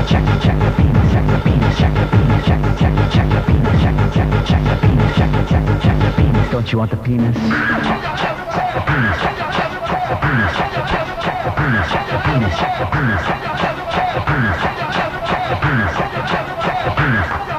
Don't you want the penis? Check the penis. Check the penis. Check the penis. Check the penis. Check the penis. Check the penis. Check the penis. Check the penis.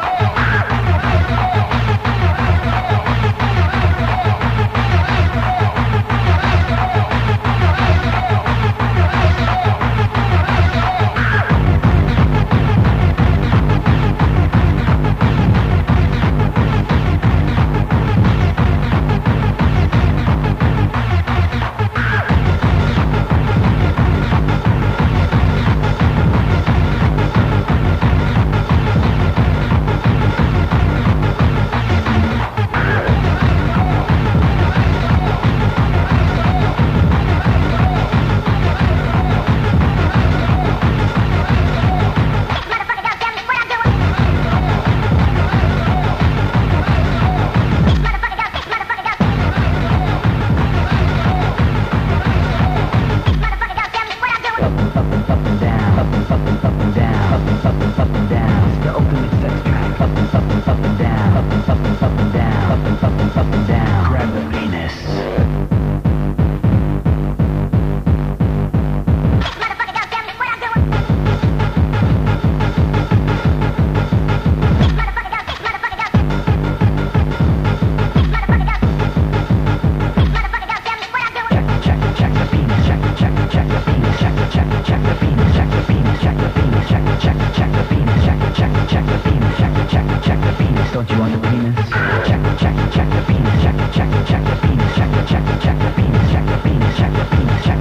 Don't you want the penis? Check the penis. Check the penis. Check the penis. Check the penis. Check the penis. Check the penis. Check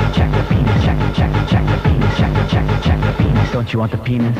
the penis. Don't you want the penis?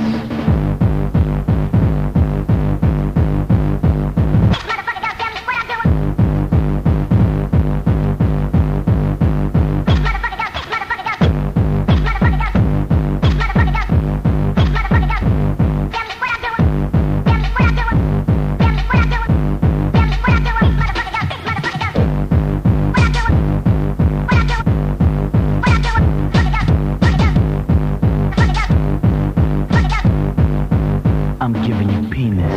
I'm giving you penis.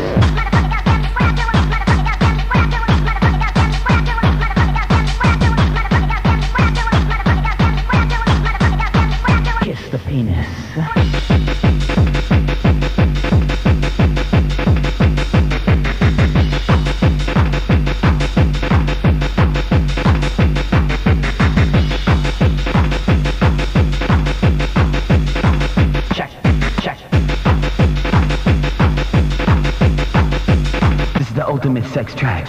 Kiss the penis. Ultimate sex track.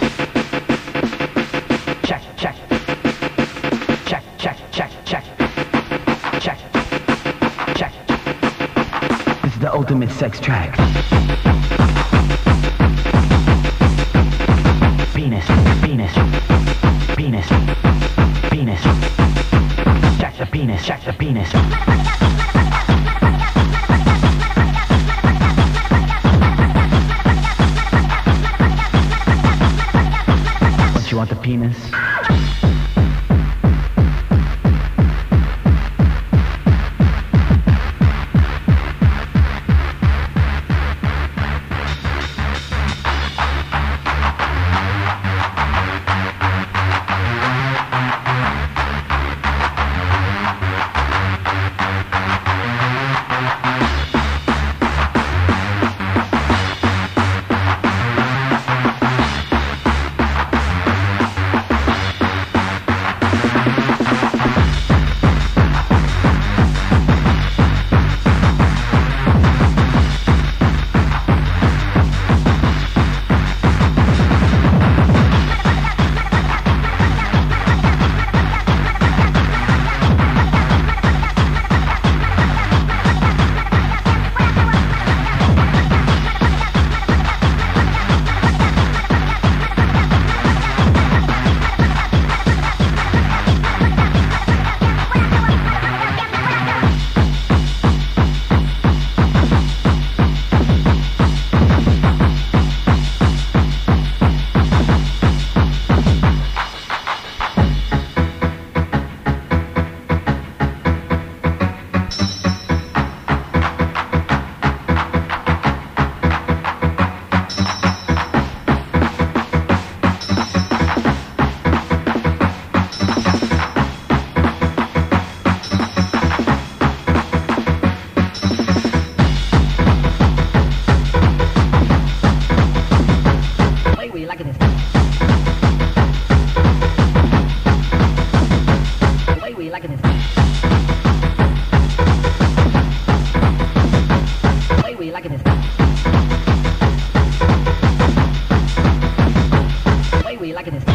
Check, check. Check, check, check, check. Check, check. This is the ultimate sex track. Penis, penis, penis, penis. Check the penis, check the penis. You want the penis? Way we like this. Way we like this.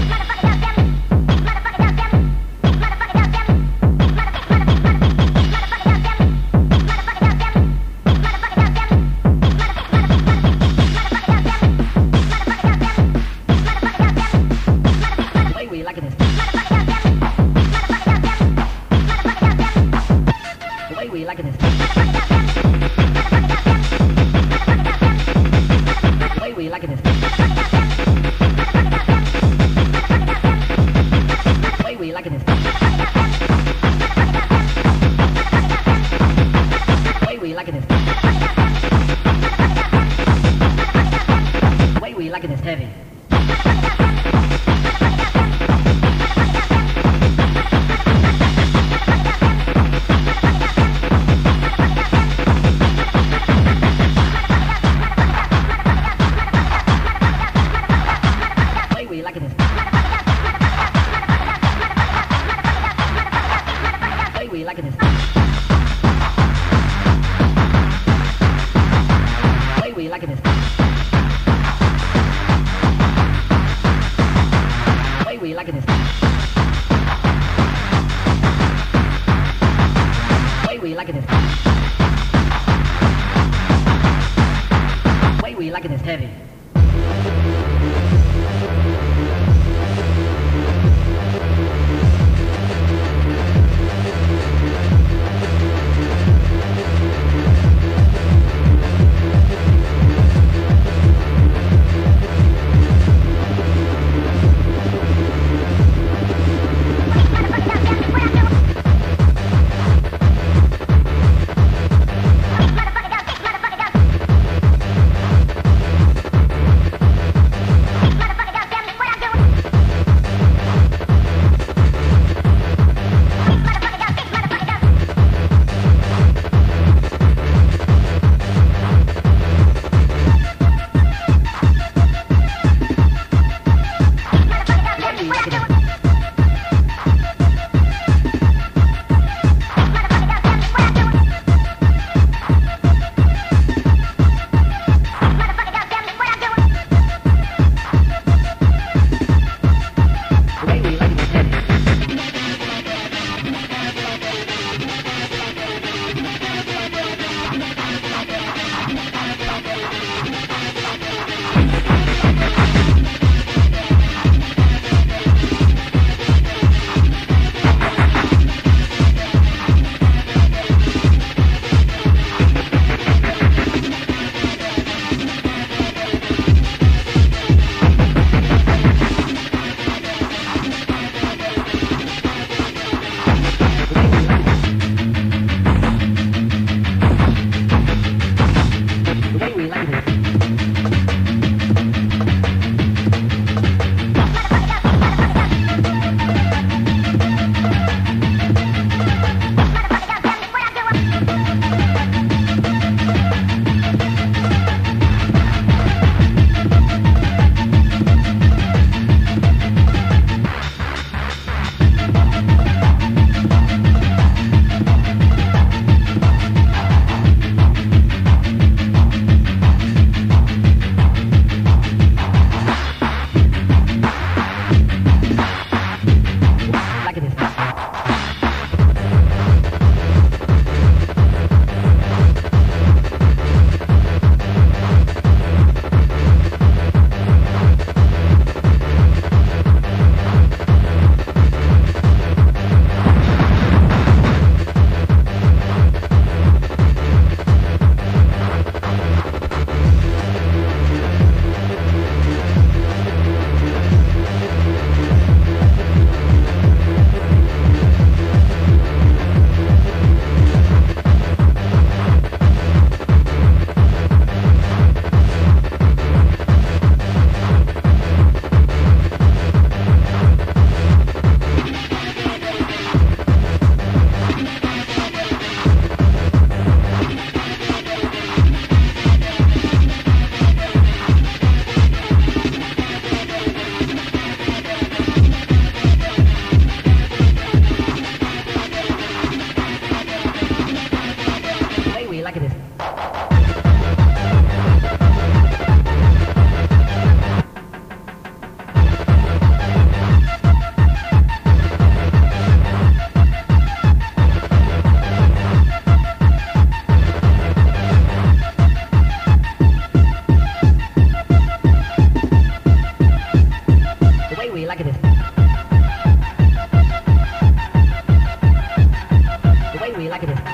we like it is.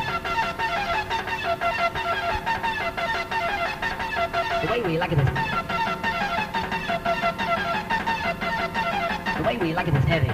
The way we like it is. The way we like it is heavy.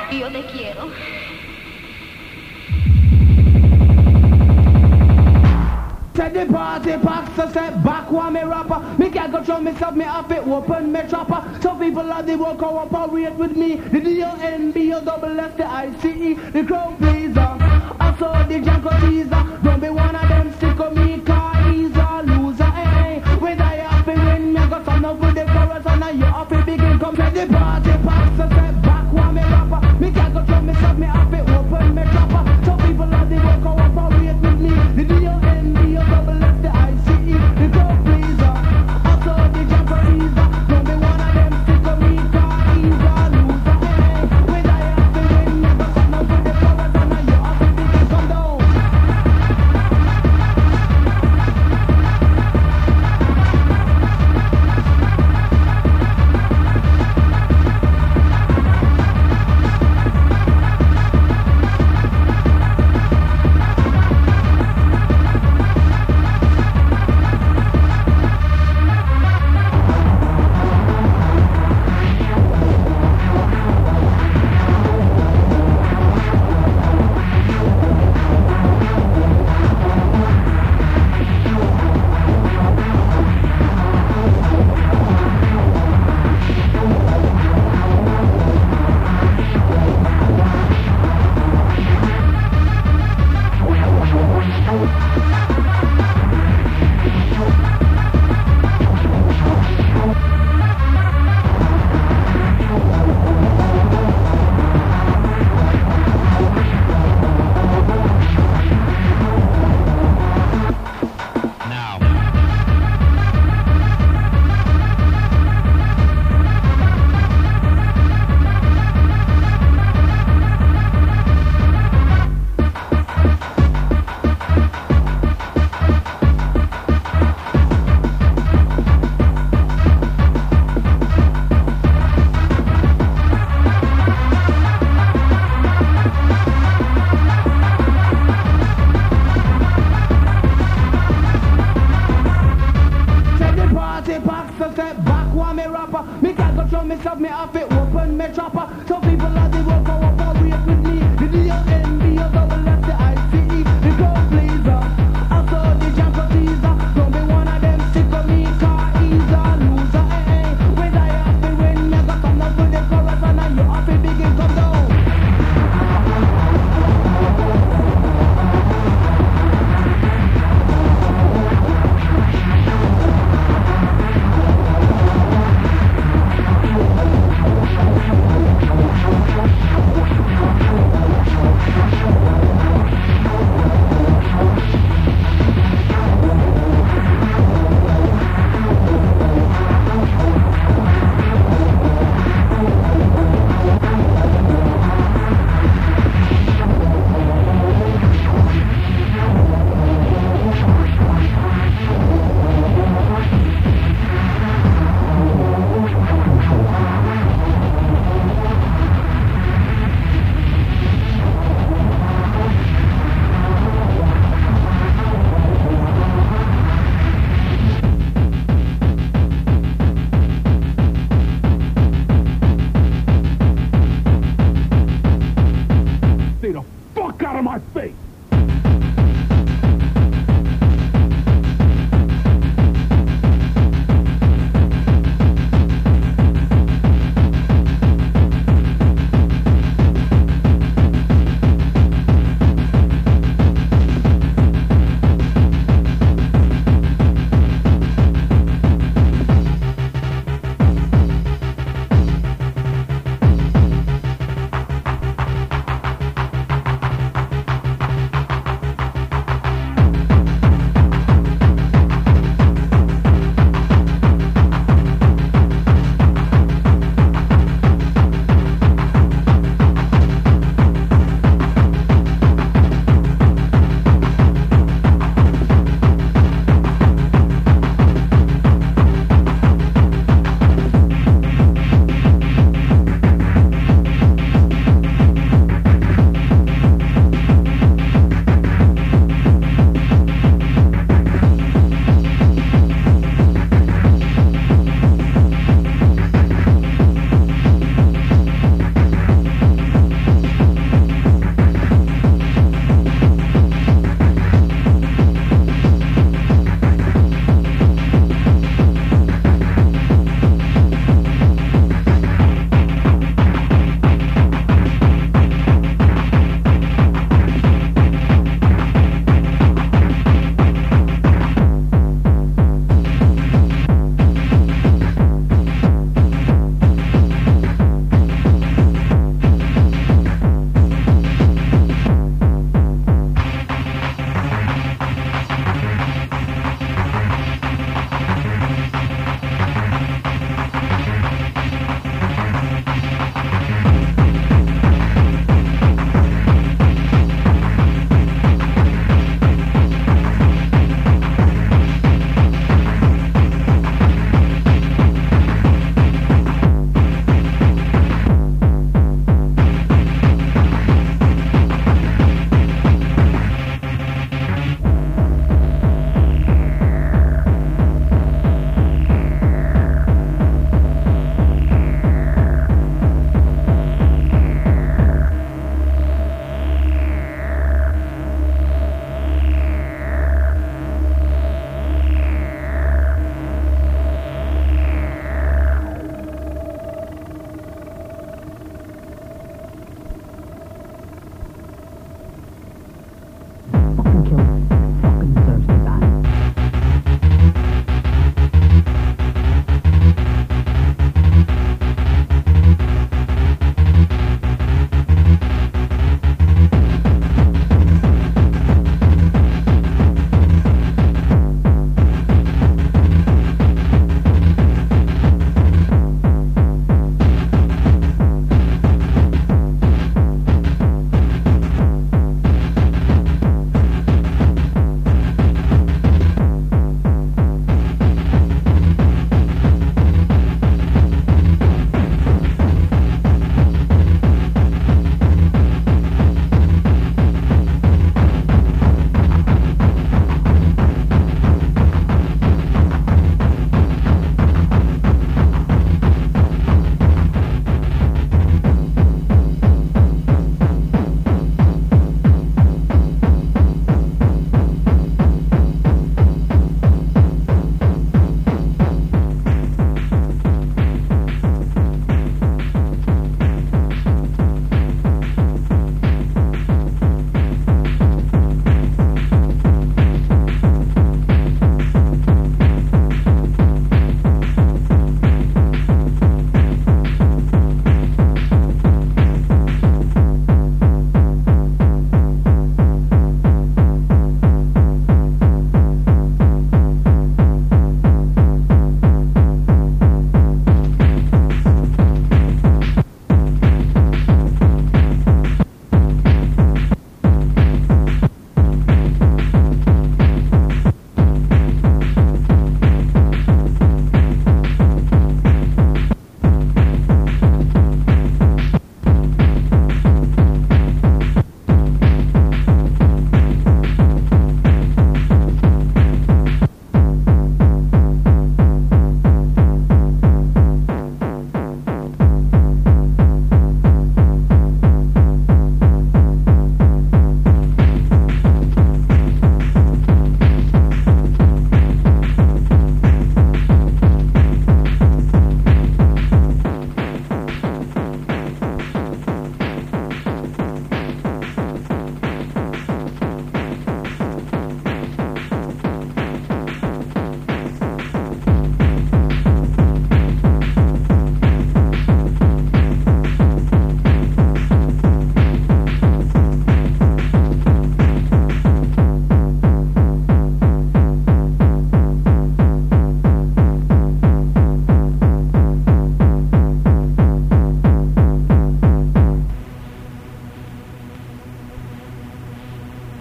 Y yo te quiero. Said the party packs, so set back while me rapper. Me can't control myself, me have it open, me chopper. Some people are the work cooperate with me. The D-O-N-B-O double S, the I-C-E, the crowd pleaser. I saw the Janko teaser. Don't be one of them stick on me, car he's a loser, eh. When I have to win, me got some up with the chorus, and now you have to begin. Come said the party packs, so set back while me rapper. Me can't control myself, me have it open, me chopper. Some people are the work cooperate with me. The D-O-N-B-O double S, the I-C-E, the crowd pleaser. I saw the Janko teaser. Don't be one of them stick on me, car he's a loser, eh. When I have to win, me got some up with the chorus, and now you have to begin. Come down. Me can't control myself, me have it open, me chopper. Some people are the work cooperate with me. The D-O-N-B-O double S, the I-C-E, the crowd pleaser. I saw the Janko teaser. Don't be one of them stick on me, car he's a loser, eh. When I have to win, me got some love with the chorus, and now you have to begin, come down.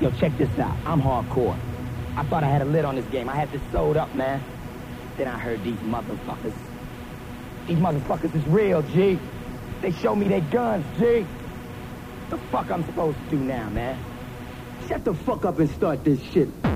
Yo, check this out. I'm hardcore. I thought I had a lid on this game. I had this sold up, man. Then I heard these motherfuckers. These motherfuckers is real, G. They show me their guns, G. The fuck I'm supposed to do now, man? Shut the fuck up and start this shit.